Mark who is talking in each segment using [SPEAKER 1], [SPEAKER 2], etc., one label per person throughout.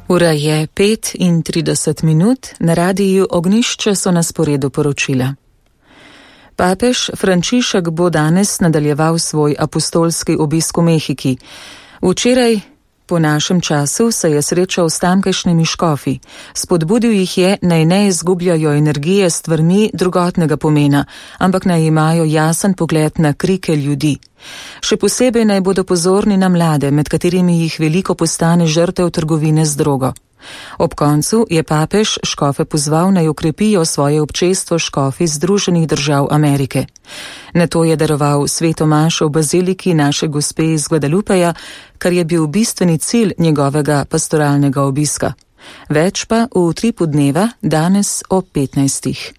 [SPEAKER 1] Ura je 5:30, na radiju Ognjišče so na sporedu poročila. Papež Frančišek bo danes nadaljeval svoj apostolski obisk v Mehiki. Včeraj po našem času se je srečal s tamkajšnjimi škofi. Spodbudil jih je, naj ne izgubljajo energije s stvarmi drugotnega pomena, ampak naj imajo jasen pogled na krike ljudi. Še posebej naj bodo pozorni na mlade, med katerimi jih veliko postane žrtev trgovine z drogo. Ob koncu je papež škofe pozval, naj okrepijo svoje občestvo škofi Združenih držav Amerike. Nato je daroval sveto mašo v baziliki naše gospe iz Guadalupeja, kar je bil bistveni cilj njegovega pastoralnega obiska. Več pa v utripu dneva danes ob 15.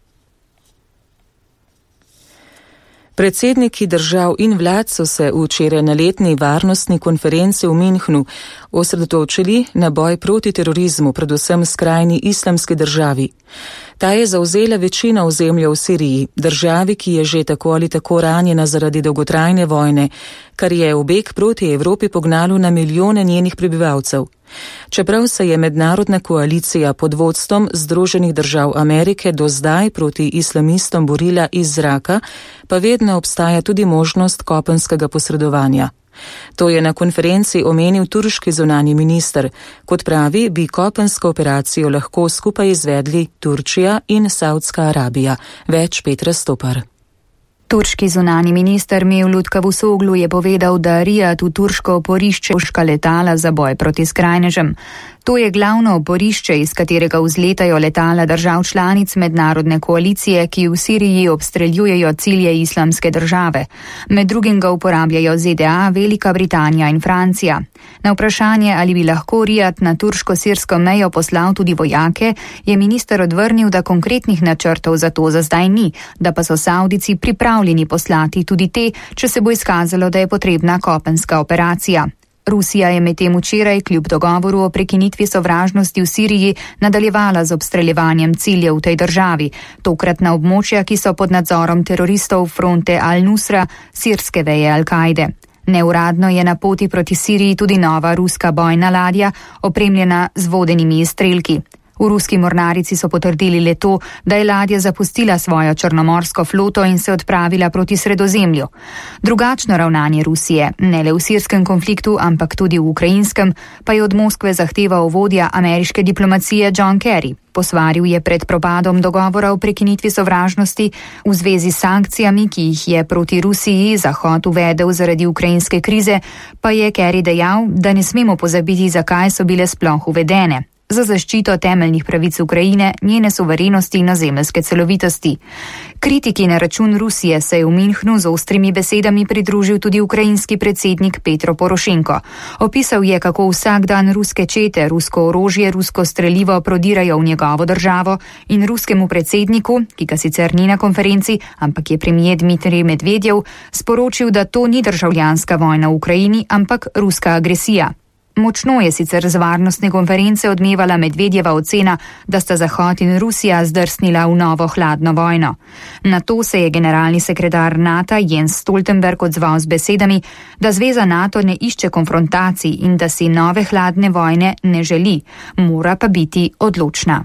[SPEAKER 1] Predsedniki držav in vlad so se včeraj na letni varnostni konferenci v Münchnu osredotočili na boj proti terorizmu, predvsem skrajni islamski državi. Ta je zavzela večino ozemlja v Siriji, državi, ki je že tako ali tako ranjena zaradi dolgotrajne vojne, kar je v beg proti Evropi pognalo na milijone njenih prebivalcev. Čeprav se je mednarodna koalicija pod vodstvom Združenih držav Amerike do zdaj proti islamistom borila iz zraka, pa vedno obstaja tudi možnost kopenskega posredovanja. To je na konferenci omenil turški zunanji minister. Kot pravi, bi kopensko operacijo lahko skupaj izvedli Turčija in Saudska Arabija. Več Petra Stopar.
[SPEAKER 2] Turški zunani minister Mevlut Cavusoglu je povedal, da Rijad v turško oporišče turška letala za boj proti skrajnežem. To je glavno oporišče, iz katerega vzletajo letala držav članic mednarodne koalicije, ki v Siriji obstreljujejo cilje islamske države. Med drugim ga uporabljajo ZDA, Velika Britanija in Francija. Na vprašanje, ali bi lahko Rijad na turško-sirsko mejo poslal tudi vojake, je minister odvrnil, da konkretnih načrtov za to za zdaj ni, da pa so Savdici pripravljeni poslati tudi te, če se bo izkazalo, da je potrebna kopenska operacija. Rusija je medtem včeraj kljub dogovoru o prekinitvi sovražnosti v Siriji nadaljevala z obstreljevanjem ciljev v tej državi, tokrat na območja, ki so pod nadzorom teroristov fronte Al-Nusra, sirske veje Al-Kaide. Neuradno je na poti proti Siriji tudi nova ruska bojna ladja, opremljena z vodenimi izstrelki. V ruski mornarici so potrdili le to, da je ladja zapustila svojo črnomorsko floto in se odpravila proti Sredozemlju. Drugačno ravnanje Rusije, ne le v sirskem konfliktu, ampak tudi v ukrajinskem, pa je od Moskve zahteval vodja ameriške diplomacije John Kerry. Posvaril je pred propadom dogovora o prekinitvi sovražnosti v zvezi s sankcijami, ki jih je proti Rusiji Zahod uvedel zaradi ukrajinske krize, pa je Kerry dejal, da ne smemo pozabiti, zakaj so bile sploh uvedene. Za zaščito temeljnih pravic Ukrajine, njene suverenosti in ozemeljske celovitosti. Kritiki na račun Rusije se je v Münchnu z ostrimi besedami pridružil tudi ukrajinski predsednik Petro Porošenko. Opisal je, kako vsak dan ruske čete, rusko orožje, rusko strelivo prodirajo v njegovo državo in ruskemu predsedniku, ki ga sicer ni na konferenci, ampak je premier Dmitrij Medvedjev, sporočil, da to ni državljanska vojna v Ukrajini, ampak ruska agresija. Močno je sicer z varnostne konference odmevala Medvedjeva ocena, da sta Zahod in Rusija zdrsnila v novo hladno vojno. Na to se je generalni sekretar NATO Jens Stoltenberg odzval z besedami, da zveza NATO ne išče konfrontacij in da si nove hladne vojne ne želi, mora pa biti odločna.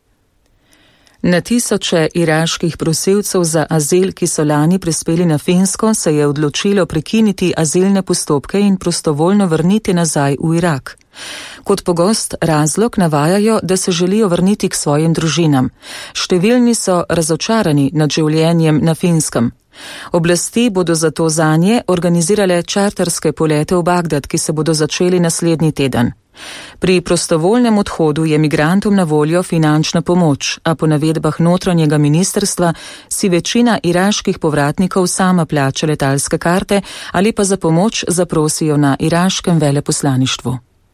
[SPEAKER 1] Na tisoče iraških prosilcev za azil, ki so lani prispeli na Finsko, se je odločilo prekiniti azilne postopke in prostovoljno vrniti nazaj v Irak. Kot pogost razlog navajajo, da se želijo vrniti k svojim družinam. Številni so razočarani nad življenjem na Finskem. Oblasti bodo zato zanje organizirale čarterske polete v Bagdad, ki se bodo začeli naslednji teden. Pri prostovoljnem odhodu je migrantom na voljo finančna pomoč, a po navedbah notranjega ministrstva si večina iraških povratnikov sama plača letalske karte ali pa za pomoč zaprosijo na iraškem veleposlaništvu.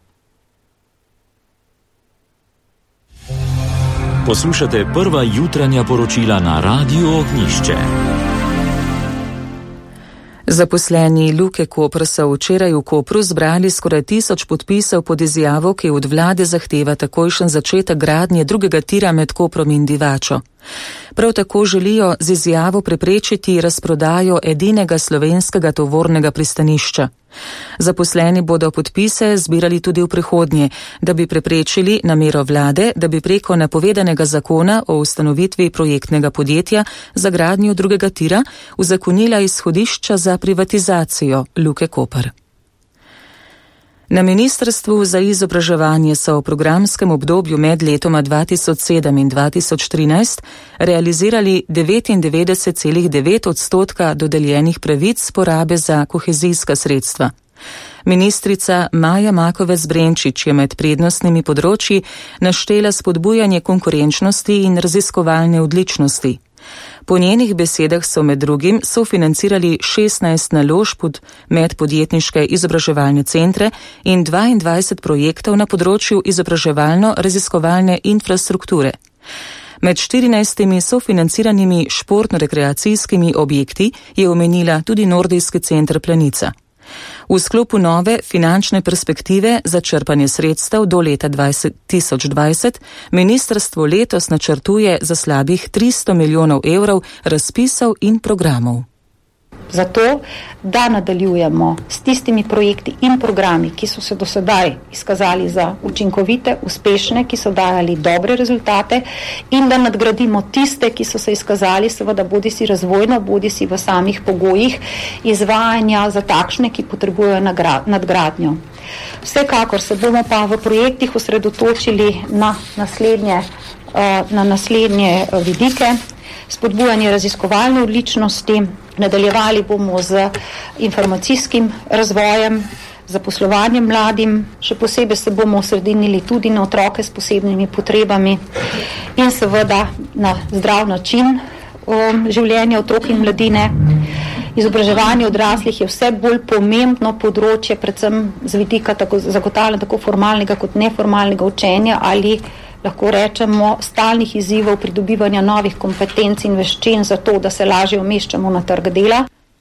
[SPEAKER 3] Poslušate prva jutranja poročila na Radiu Ognjišče.
[SPEAKER 1] Zaposleni Luke Koper so včeraj v Kopru zbrali skoraj 1000 podpisov pod izjavo, ki od vlade zahteva takojšen začetek gradnje drugega tira med Koprom in Divačo. Prav tako želijo z izjavo preprečiti razprodajo edinega slovenskega tovornega pristanišča. Zaposleni bodo podpise zbirali tudi v prihodnje, da bi preprečili namero vlade, da bi preko napovedanega zakona o ustanovitvi projektnega podjetja za gradnjo drugega tira uzakonila izhodišča za privatizacijo Luke Koper. Na Ministrstvu za izobraževanje so v programskem obdobju med letoma 2007 in 2013 realizirali 99,9% dodeljenih pravic porabe za kohezijska sredstva. Ministrica Maja Makovec Brenčič je med prednostnimi področji naštela spodbujanje konkurenčnosti in raziskovalne odličnosti. Po njenih besedah so med drugim sofinancirali 16 naložb pod medpodjetniške izobraževalne centre in 22 projektov na področju izobraževalno-raziskovalne infrastrukture. Med 14 sofinanciranimi športno-rekreacijskimi objekti je omenila tudi Nordijski center Planica. V sklopu nove finančne perspektive za črpanje sredstev do leta 2020 ministrstvo letos načrtuje za slabih 300 milijonov evrov razpisov in programov.
[SPEAKER 4] Zato, da nadaljujemo s tistimi projekti in programi, ki so se do sedaj izkazali za učinkovite, uspešne, ki so dajali dobre rezultate in da nadgradimo tiste, ki so se izkazali seveda bodisi razvojno, bodisi v samih pogojih izvajanja za takšne, ki potrebujejo nadgradnjo. Vsekakor se bomo pa v projektih osredotočili na naslednje vidike. Spodbujanje raziskovalne odličnosti, nadaljevali bomo z informacijskim razvojem, zaposlovanjem mladim, še posebej se bomo osredinili tudi na otroke s posebnimi potrebami in seveda na zdrav način življenja otrok in mladine. Izobraževanje odraslih je vse bolj pomembno področje, predvsem z vidika zagotavljanja tako formalnega kot neformalnega učenja ali lahko rečemo stalnih izzivov pridobivanja novih kompetenc in veščin za to, da se lažje umeščamo na trg dela.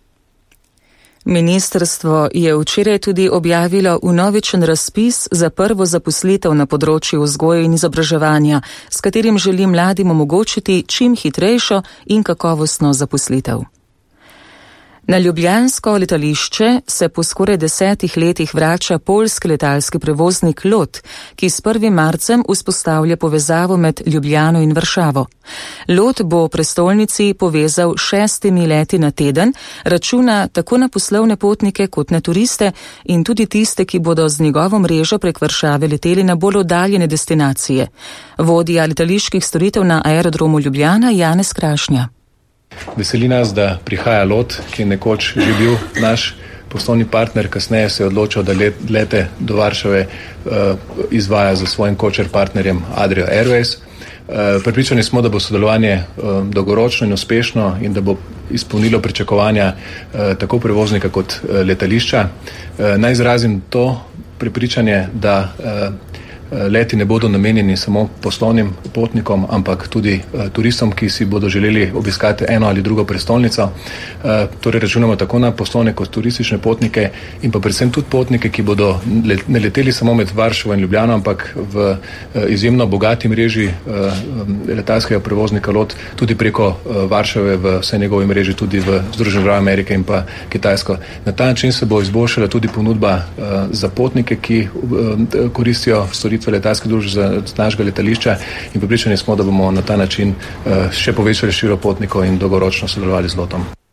[SPEAKER 1] Ministrstvo je včeraj tudi objavilo vnovičen razpis za prvo zaposlitev na področju vzgoje in izobraževanja, s katerim želi mladim omogočiti čim hitrejšo in kakovostno zaposlitev. Na ljubljansko letališče se po skoraj 10 letih vrača poljski letalski prevoznik LOT, ki s 1. marcem vzpostavlja povezavo med Ljubljano in Varšavo. LOT bo prestolnici povezal 6 leti na teden, računa tako na poslovne potnike kot na turiste in tudi tiste, ki bodo z njegovo mrežo prek Varšave leteli na bolj oddaljene destinacije. Vodja letaliških storitev na aerodromu Ljubljana Janez Krašnja.
[SPEAKER 5] Veseli nas, da prihaja LOT, ki je nekoč že bil naš poslovni partner, kasneje se je odločil, da lete do Varšave izvaja za svojim kočer partnerjem Adria Airways. Prepričani smo, da bo sodelovanje dolgoročno in uspešno in da bo izpolnilo pričakovanja tako prevoznika kot letališča. Naj izrazim to prepričanje, da leti ne bodo namenjeni samo poslovnim potnikom, ampak tudi turistom, ki si bodo želeli obiskati eno ali drugo prestolnico. Torej računamo tako na poslovne kot turistične potnike in pa predvsem tudi potnike, ki bodo ne leteli samo med Varšavo in Ljubljano, ampak v izjemno bogati mreži letalskega prevoznika LOT tudi preko Varšave v vse njegovi mreži, tudi v Združene države Amerike in pa Kitajsko. Na ta način se bo izboljšala tudi ponudba za potnike, ki koristijo storitve letalskih družb z našega letališča in prepričani smo, da bomo na ta način še povečali število potnikov in dolgoročno sodelovali z LOT-om.